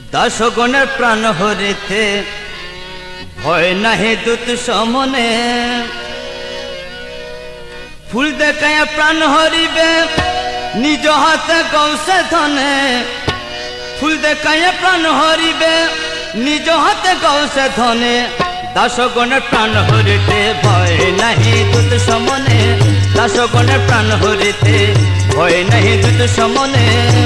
दासगণের প্রাণ হরিতে ভয় নাহি দূত সমনে ফুল দেখায় প্রাণ হরিবে নিজ হাতে গৌসে ধনে ফুল দেখায় প্রাণ হরিবে নিজ হাতে গৌসে ধনে দাসগণের প্রাণ হরিতে ভয় নাহি দূত সমনে দাসগণের প্রাণ হরিতে ভয় নাহি দূত সমনে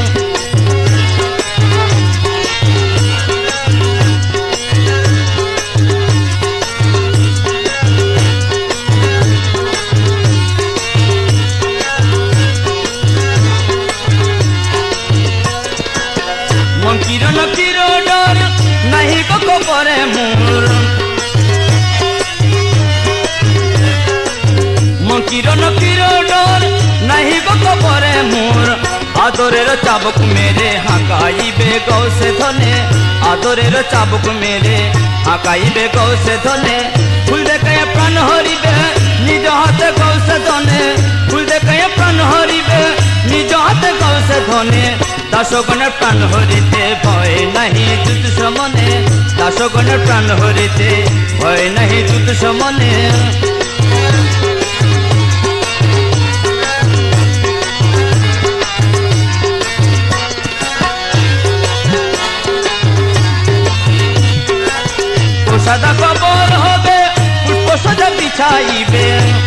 किरण किरोडर नहीं को परे मोर मन किरण किरोडर नहीं को परे मोर आदरेर चाबुक मेरे हाकाइबे गौसे धने आदरेर चाबुक मेरे हाकाइबे गौसे धने फूल देखे प्राण हरिबे निज हाथे गौसे धने फूल देखे प्राण हरिबे निज हाथे गौसे धने दासगणेर प्राण हरिते भय नाहि दूत समने दासगणेर प्राण हरिते भय नाहि दूत समने सादा कबर होबे पुष्प सजा बिछाइबे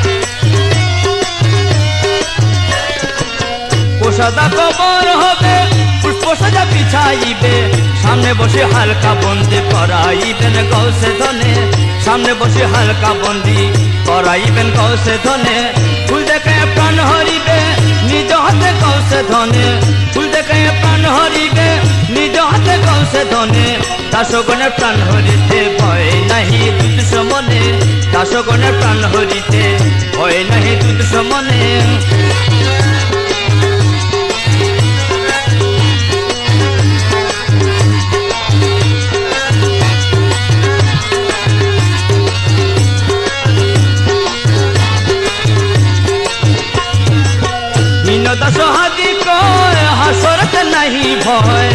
सादा कबर होबे पुष्प सजा बिछाइबे सामने बसे हल्का बंदी कराइबेन गौसे धने सामने बसे हल्का बंदी कराइबेन गौसे धने फूल देखे प्राण हरिबे निज हाथे गौसे धने फूल देखे प्राण हरिबे निज हाथे गौसे धने दासगणेर प्राण हरिते भय नाहि दूत समने दासगणेर प्राण हरिते भय नाहि दूत समने दास हादी कय हसरत नहीं भय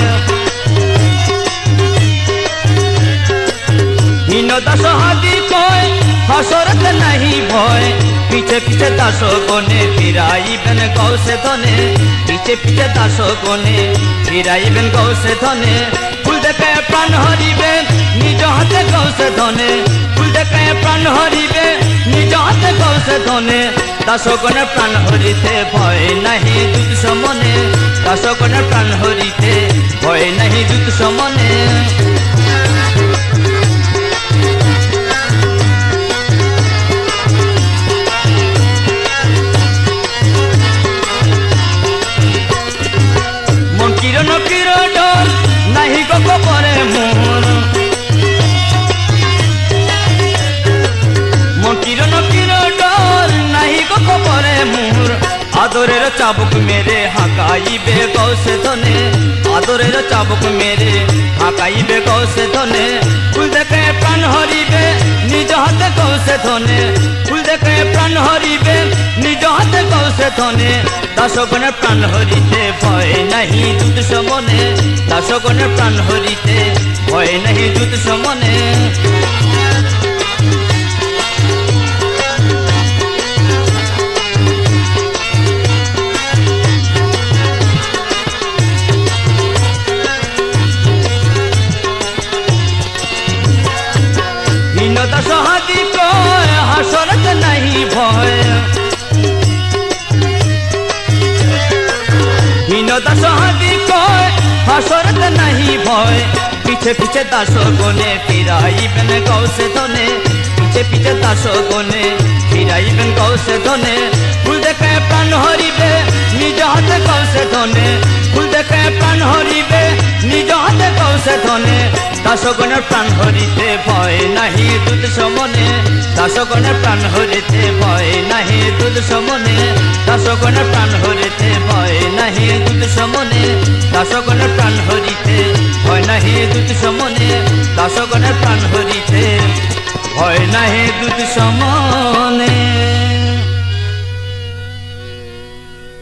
हीन दास हादी कय हसरत नहीं भय पीछे पीछे दास गने फिराइबेन गौसे धने पीछे पीछे दास गने फिराइबेन गौसे धने फूल देखे प्राण हरिबे निज हाथे गौसे धने फूल देखे प्राण हरिबे निज हाथे गौसे धने दासगणेर प्राण हरिते भय नाहि दूत समने दासगणेर प्राण हरिते भय नाहि दूत समने मन किरण किरोडर नहीं को परे मोर मन किरण किरोडर नहीं को परे मोर आदरेर चाबुक मेरे हाकाइबे गौसे धने आदरेर चाबुक मेरे हाकाइबे गौसे धने फूल देखे प्राण हरिबे निज हाथे गौसे धने फूल देखे प्राण हरिबे निज हाथे गौसे धने दासगणेर प्राण हरिते भय नाहि दूत समने दासगणेर प्राण हरिते भय नाहि दूत समने दास हादी कय हसरत नहीं भय हीन दास हादी कय हसरत नहीं भय पीछे पीछे दास गने फिराइबेन गौसे धने पीछे पीछे दास गने फिराइबेन गौसे धने फूल देखे प्राण हरिबे निज हाथे गौसे धने फूल देखे प्राण हरिबे निज हाथे गौसे धने दासगणेर प्राण हरिते भय नाहि दूत समने दासगणेर प्राण हरिते भय नाहि दूत समने दासगणेर प्राण हरिते